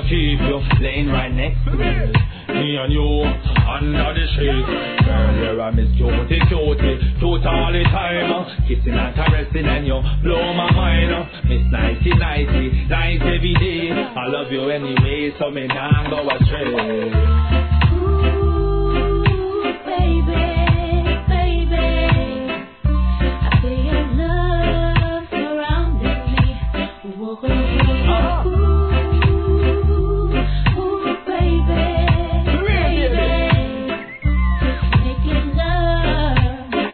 keep you laying right next to me. Me and you under the shade. Girl, you're a Miss Cutie, cute all the time. Kissing and caressing and you blow my mind. Miss Nighty, night every day. I love you anyway, so me nah go astray.